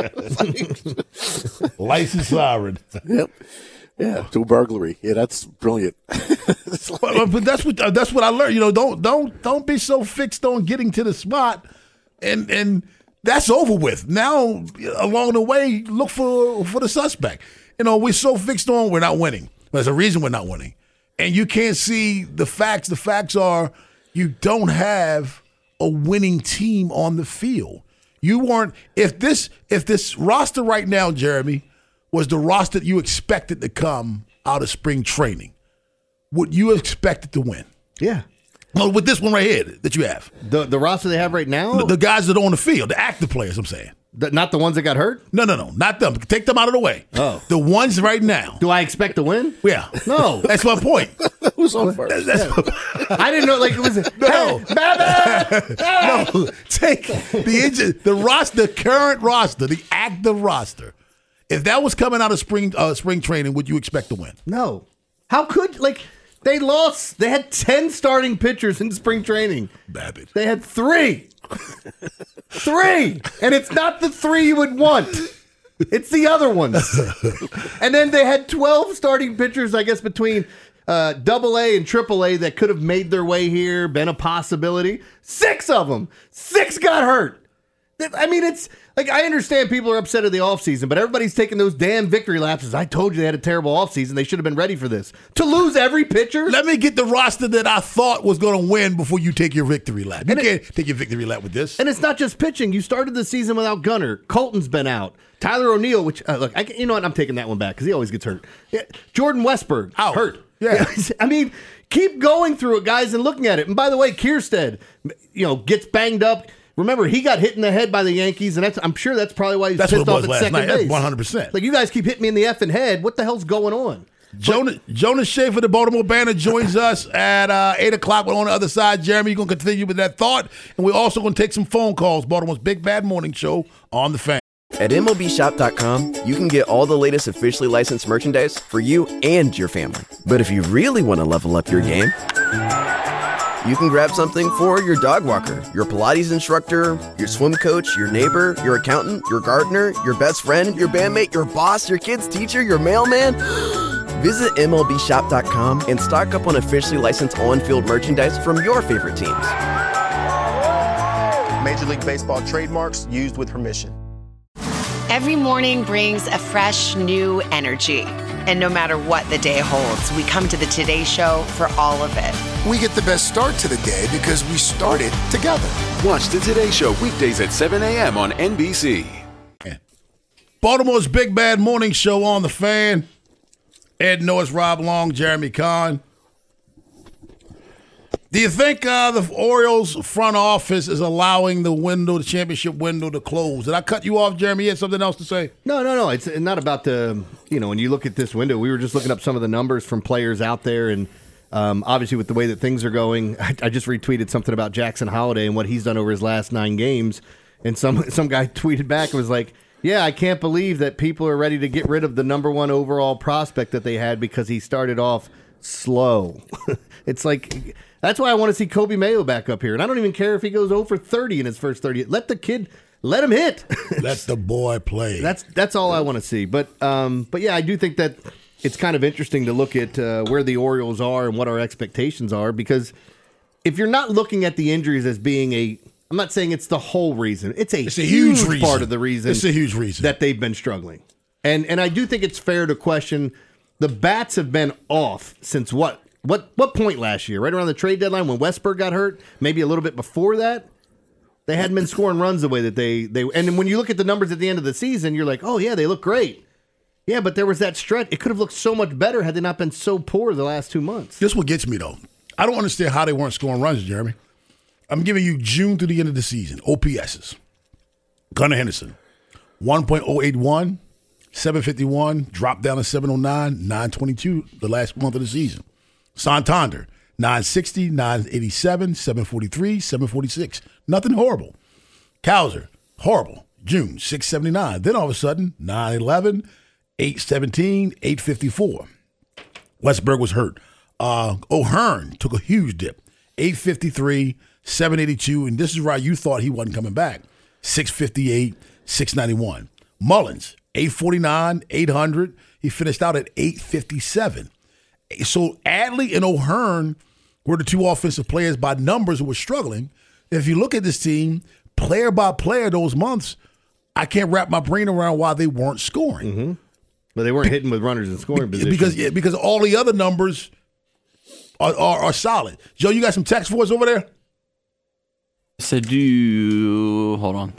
[SPEAKER 4] like, License siren.
[SPEAKER 7] Yep. Yeah, to burglary. Yeah, that's brilliant.
[SPEAKER 4] like, but, but that's what uh, that's what I learned. You know, don't don't don't be so fixed on getting to the spot, and and that's over with. Now, along the way, look for for the suspect. You know, we're so fixed on we're not winning. There's a reason we're not winning, and you can't see the facts. The facts are. You don't have a winning team on the field. You weren't if this if this roster right now, Jeremy, was the roster that you expected to come out of spring training, would you expect it to win?
[SPEAKER 6] Yeah.
[SPEAKER 4] Well, with this one right here that you have.
[SPEAKER 6] The the roster they have right now?
[SPEAKER 4] The, the guys that are on the field, the active players, I'm saying.
[SPEAKER 6] The, not the ones that got hurt?
[SPEAKER 4] No, no, no. Not them. Take them out of the way.
[SPEAKER 6] Oh.
[SPEAKER 4] The ones right now.
[SPEAKER 6] Do I expect to win?
[SPEAKER 4] Yeah.
[SPEAKER 6] No.
[SPEAKER 4] That's my point.
[SPEAKER 7] Who's on first?
[SPEAKER 4] That's,
[SPEAKER 6] that's yeah. I didn't know, like, it was.
[SPEAKER 4] No.
[SPEAKER 6] Hey,
[SPEAKER 4] no. Take the engine, the roster, the current roster, the active roster. If that was coming out of spring uh, spring training, would you expect to win?
[SPEAKER 6] No. How could, like, they lost. They had ten starting pitchers in spring training.
[SPEAKER 4] Babbitt.
[SPEAKER 6] They had three. Three! And it's not the three you would want. It's the other ones. And then they had twelve starting pitchers, I guess, between uh, double A and triple A that could have made their way here, been a possibility. Six of them. Six got hurt. I mean, it's like, I understand people are upset at the offseason, but everybody's taking those damn victory laps. I told you they had a terrible offseason. They should have been ready for this. To lose every pitcher?
[SPEAKER 4] Let me get the roster that I thought was going to win before you take your victory lap. You
[SPEAKER 6] and
[SPEAKER 4] can't
[SPEAKER 6] it,
[SPEAKER 4] take your victory lap with this.
[SPEAKER 6] And it's not just pitching. You started the season without Gunnar. Colton's been out. Tyler O'Neill, which, uh, look, I, you know what? I'm taking that one back because he always gets hurt. Yeah, Jordan Westberg,
[SPEAKER 4] out.
[SPEAKER 6] hurt.
[SPEAKER 4] Yeah.
[SPEAKER 6] I mean, keep going through it, guys, and looking at it. And by the way, Kierstead, you know, gets banged up. Remember, he got hit in the head by the Yankees, and that's, I'm sure that's probably why he's
[SPEAKER 4] that's
[SPEAKER 6] pissed
[SPEAKER 4] what it was
[SPEAKER 6] off at
[SPEAKER 4] last
[SPEAKER 6] second
[SPEAKER 4] night.
[SPEAKER 6] base.
[SPEAKER 4] That's one hundred percent.
[SPEAKER 6] Like, you guys keep hitting me in the effing head. What the hell's going on?
[SPEAKER 4] Jonas, Jonas Schaefer, the Baltimore Banner, joins us at uh, eight o'clock. We're on the other side. Jeremy, you're going to continue with that thought. And we're also going to take some phone calls. Baltimore's Big Bad Morning Show on the Fan.
[SPEAKER 15] At M L B Shop dot com, you can get all the latest officially licensed merchandise for you and your family. But if you really want to level up your game, you can grab something for your dog walker, your Pilates instructor, your swim coach, your neighbor, your accountant, your gardener, your best friend, your bandmate, your boss, your kid's teacher, your mailman. Visit M L B Shop dot com and stock up on officially licensed on-field merchandise from your favorite teams.
[SPEAKER 16] Major League Baseball trademarks used with permission.
[SPEAKER 17] Every morning brings a fresh, new energy. And no matter what the day holds, we come to the Today Show for all of it.
[SPEAKER 18] We get the best start to the day because we started together.
[SPEAKER 19] Watch the Today Show weekdays at seven a.m. on N B C.
[SPEAKER 4] Baltimore's Big Bad Morning Show on the Fan. Ed Norris, Rob Long, Jeremy Kahn. Do you think uh, the Orioles front office is allowing the window, the championship window, to close? Did I cut you off, Jeremy? You had something else to say?
[SPEAKER 6] No, no, no. It's not about the, you know, when you look at this window, we were just looking up some of the numbers from players out there. And um, obviously with the way that things are going, I, I just retweeted something about Jackson Holliday and what he's done over his last nine games. And some, some guy tweeted back and was like, yeah, I can't believe that people are ready to get rid of the number one overall prospect that they had because he started off slow. It's like... That's why I want to see Kobe Mayo back up here. And I don't even care if he goes oh for thirty in his first thirty. Let the kid, let him hit.
[SPEAKER 4] Let the boy play.
[SPEAKER 6] That's that's all I want to see. But um, but yeah, I do think that it's kind of interesting to look at uh, where the Orioles are and what our expectations are, because if you're not looking at the injuries as being a, I'm not saying it's the whole reason. It's a,
[SPEAKER 4] it's a
[SPEAKER 6] huge,
[SPEAKER 4] huge
[SPEAKER 6] part of the reason.
[SPEAKER 4] It's a huge reason
[SPEAKER 6] that they've been struggling. And and I do think it's fair to question, the bats have been off since what? What what point last year? Right around the trade deadline when Westberg got hurt? Maybe a little bit before that? They hadn't been scoring runs the way that they, they – and when you look at the numbers at the end of the season, you're like, oh, yeah, they look great. Yeah, but there was that stretch. It could have looked so much better had they not been so poor the last two months.
[SPEAKER 4] This is what gets me, though. I don't understand how they weren't scoring runs, Jeremy. I'm giving you June through the end of the season, O P S's. Gunnar Henderson, one point oh eight one, seven fifty-one, dropped down to seven oh nine, nine twenty-two the last month of the season. Santander, nine sixty, nine eighty-seven, seven forty-three, seven forty-six. Nothing horrible. Kowser, horrible. June, six seventy-nine. Then all of a sudden, nine eleven, eight seventeen, eight fifty-four. Westberg was hurt. Uh, O'Hearn took a huge dip. eight fifty-three, seven eighty-two, and this is why you thought he wasn't coming back. six fifty-eight, six ninety-one. Mullins, eight forty-nine, eight hundred. He finished out at eight fifty-seven. So Adley and O'Hearn were the two offensive players by numbers who were struggling. If you look at this team, player by player those months, I can't wrap my brain around why they weren't scoring.
[SPEAKER 6] Mm-hmm. But they weren't hitting with runners in scoring position.
[SPEAKER 4] Because, yeah, because all the other numbers are, are, are solid. Joe, you got some text for us over there?
[SPEAKER 5] So do hold on.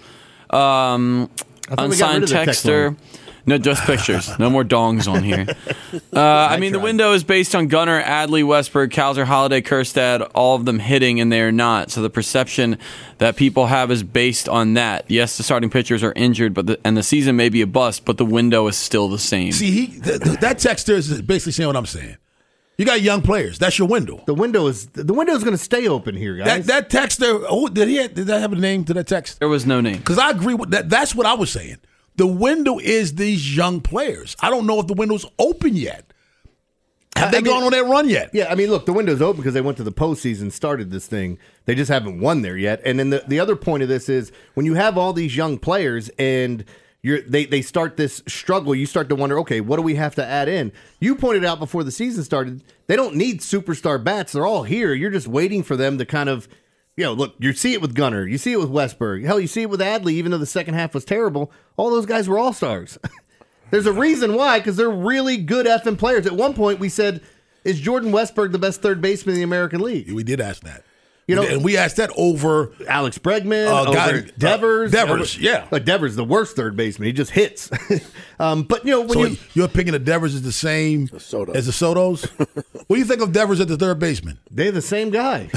[SPEAKER 5] Um, unsigned texter. No, just pictures. No more dongs on here. Uh, I mean, the window is based on Gunnar, Adley, Westberg, Kowser, Holiday, Kjerstad, all of them hitting, and they are not. So the perception that people have is based on that. Yes, the starting pitchers are injured, but the, and the season may be a bust, but the window is still the same.
[SPEAKER 4] See, he th- th- that texter is basically saying what I'm saying. You got young players. That's your window.
[SPEAKER 6] The window is the window is going to stay open here, guys.
[SPEAKER 4] That, that texter, oh, did he have, did that have a name to that text?
[SPEAKER 5] There was no name.
[SPEAKER 4] Because I agree with that. That's what I was saying. The window is these young players. I don't know if the window's open yet. Have I, they I mean, gone on that run yet?
[SPEAKER 6] Yeah, I mean, look, the window's open because they went to the postseason, started this thing. They just haven't won there yet. And then the, the other point of this is when you have all these young players and you're they, they start this struggle, you start to wonder, okay, what do we have to add in? You pointed out before the season started, they don't need superstar bats. They're all here. You're just waiting for them to kind of, you know, look, you see it with Gunnar. You see it with Westberg. Hell, you see it with Adley, even though the second half was terrible. All those guys were all-stars. There's a reason why, because they're really good effing players. At one point, we said, is Jordan Westberg the best third baseman in the American League?
[SPEAKER 4] We did ask that.
[SPEAKER 6] You know,
[SPEAKER 4] and we asked that over
[SPEAKER 6] Alex Bregman,
[SPEAKER 4] uh,
[SPEAKER 6] over
[SPEAKER 4] God,
[SPEAKER 6] Devers.
[SPEAKER 4] Uh, Devers,
[SPEAKER 6] over,
[SPEAKER 4] yeah.
[SPEAKER 6] Like Devers, the worst third baseman. He just hits. um, but, you know, when
[SPEAKER 4] so
[SPEAKER 6] you,
[SPEAKER 4] your opinion of Devers is the same Soto. as the Sotos? What do you think of Devers at the third baseman?
[SPEAKER 6] They're the same guy.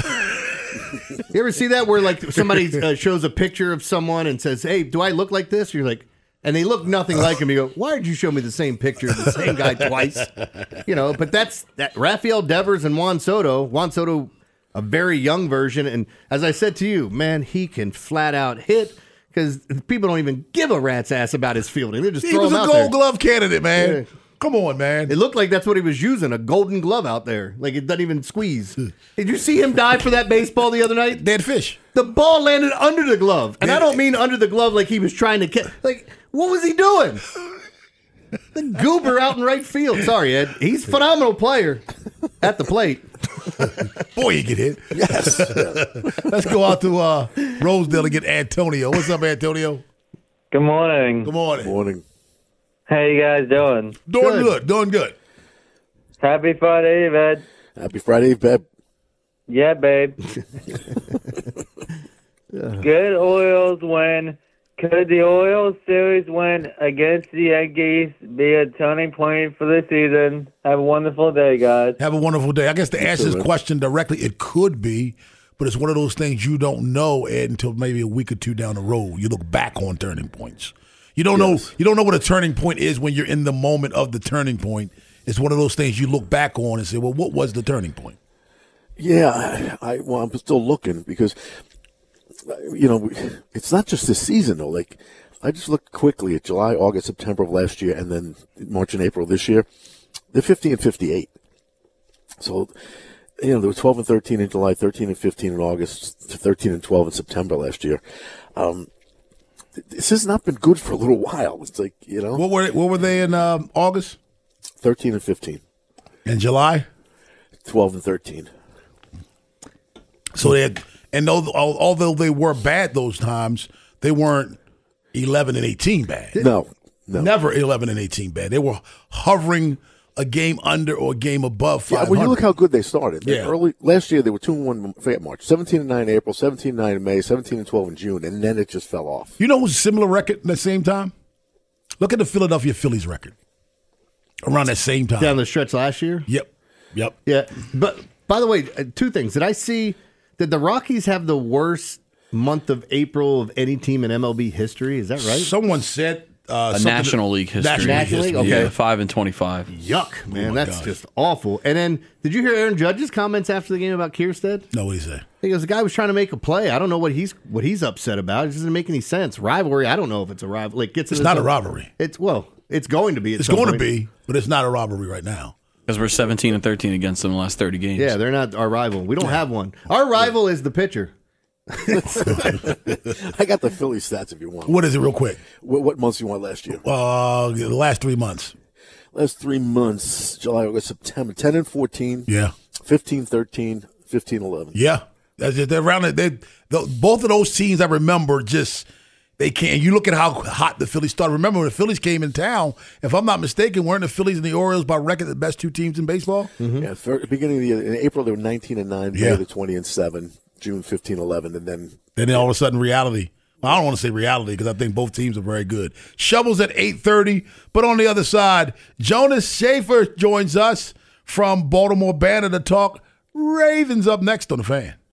[SPEAKER 6] You ever see that where like somebody uh, shows a picture of someone and says, hey, do I look like this? You're like, and they look nothing like him. You go, why did you show me the same picture of the same guy twice? You know, but that's that Rafael Devers and Juan Soto. Juan Soto, a very young version. And as I said to you, man, he can flat out hit because people don't even give a rat's ass about his fielding. They just throw him out there.
[SPEAKER 4] He was a Gold Glove candidate, man. Yeah. Come on, man.
[SPEAKER 6] It looked like that's what he was using, a golden glove out there. Like it doesn't even squeeze. Did you see him dive for that baseball the other night?
[SPEAKER 4] Dead fish.
[SPEAKER 6] The ball landed under the glove. And yeah. I don't mean under the glove like he was trying to catch. Like, what was he doing? The goober out in right field. Sorry, Ed. He's a phenomenal player at the plate.
[SPEAKER 4] Boy, you get hit.
[SPEAKER 7] Yes.
[SPEAKER 4] Let's go out to uh, Rosedale and get Antonio. What's up, Antonio?
[SPEAKER 20] Good morning.
[SPEAKER 4] Good morning.
[SPEAKER 7] Good morning.
[SPEAKER 20] How you guys doing?
[SPEAKER 4] Doing good. good. Doing good.
[SPEAKER 20] Happy Friday Eve, Ed.
[SPEAKER 7] Happy Friday Eve, babe.
[SPEAKER 20] Yeah, babe. Good Orioles win. Could the Orioles series win against the Yankees be a turning point for the season? Have a wonderful day, guys.
[SPEAKER 4] Have a wonderful day. I guess to answer this question directly, it could be, but it's one of those things you don't know, Ed, until maybe a week or two down the road. You look back on turning points. You don't yes. know. You don't know what a turning point is when you're in the moment of the turning point. It's one of those things you look back on and say, "Well, what was the turning point?"
[SPEAKER 7] Yeah, I, I well, I'm still looking because you know it's not just this season though. Like I just looked quickly at July, August, September of last year, and then March and April this year. They're fifty and fifty-eight. So you know they were twelve and thirteen in July, thirteen and fifteen in August, thirteen and twelve in September last year. Um, This has not been good for a little while. It's like, you know.
[SPEAKER 4] What were what were they in um, August?
[SPEAKER 7] thirteen and fifteen.
[SPEAKER 4] In July?
[SPEAKER 7] twelve and thirteen.
[SPEAKER 4] So they had, and though, although they were bad those times, they weren't eleven and eighteen bad.
[SPEAKER 7] No, no.
[SPEAKER 4] Never eleven and eighteen bad. They were hovering a game under or a game above five hundred.
[SPEAKER 7] Yeah, well, you look how good they started. They
[SPEAKER 4] Yeah.
[SPEAKER 7] Early last year, they were two and one at March, seventeen and nine in April, seventeen and nine in May, seventeen and twelve in June, and then it just fell off.
[SPEAKER 4] You know who's a similar record at the same time? Look at the Philadelphia Phillies record around that same time.
[SPEAKER 6] Down the stretch last year?
[SPEAKER 4] Yep. Yep.
[SPEAKER 6] Yeah. But by the way, uh, two things. Did I see did the Rockies have the worst month of April of any team in M L B history? Is that right?
[SPEAKER 4] Someone said uh,
[SPEAKER 5] a National League history.
[SPEAKER 6] National League? Okay.
[SPEAKER 5] Yeah, five and twenty-five.
[SPEAKER 6] Yuck, man.
[SPEAKER 4] Oh my
[SPEAKER 6] That's
[SPEAKER 4] God.
[SPEAKER 6] just awful. And then, did you hear Aaron Judge's comments after the game about Kierstead?
[SPEAKER 4] No, what did he say?
[SPEAKER 6] He goes, the guy was trying to make a play. I don't know what he's what he's upset about. It doesn't make any sense. Rivalry, I don't know if it's a rivalry. It gets
[SPEAKER 4] It's
[SPEAKER 6] into
[SPEAKER 4] not a
[SPEAKER 6] some-
[SPEAKER 4] rivalry.
[SPEAKER 6] It's, well, it's going to be. At
[SPEAKER 4] It's
[SPEAKER 6] some
[SPEAKER 4] going to
[SPEAKER 6] point.
[SPEAKER 4] be, but it's not a rivalry right now.
[SPEAKER 5] Because we're seventeen and thirteen against them in the last thirty games.
[SPEAKER 6] Yeah, they're not our rival. We don't have one. Our rival is the pitcher.
[SPEAKER 7] I got the Philly stats if you want.
[SPEAKER 4] What is it, real quick?
[SPEAKER 7] What, what months you want last year?
[SPEAKER 4] Uh, the last three months.
[SPEAKER 7] Last three months, July, August, September, ten and fourteen.
[SPEAKER 4] Yeah.
[SPEAKER 7] fifteen, thirteen, fifteen, eleven.
[SPEAKER 4] Yeah. That's it. They're around it. They, the, both of those teams I remember just, they can't. You look at how hot the Phillies started. Remember when the Phillies came in town, if I'm not mistaken, weren't the Phillies and the Orioles by record the best two teams in baseball?
[SPEAKER 6] Mm-hmm.
[SPEAKER 7] Yeah, for, beginning of the year, in April, they were nineteen and nine, May,
[SPEAKER 4] Yeah.
[SPEAKER 7] they twenty and seven, June fifteen, eleven, and then.
[SPEAKER 4] Then all of a sudden, reality. Well, I don't want to say reality because I think both teams are very good. Shovels at eight thirty, but on the other side, Jonas Schaefer joins us from Baltimore Banner to talk Ravens up next on the Fan.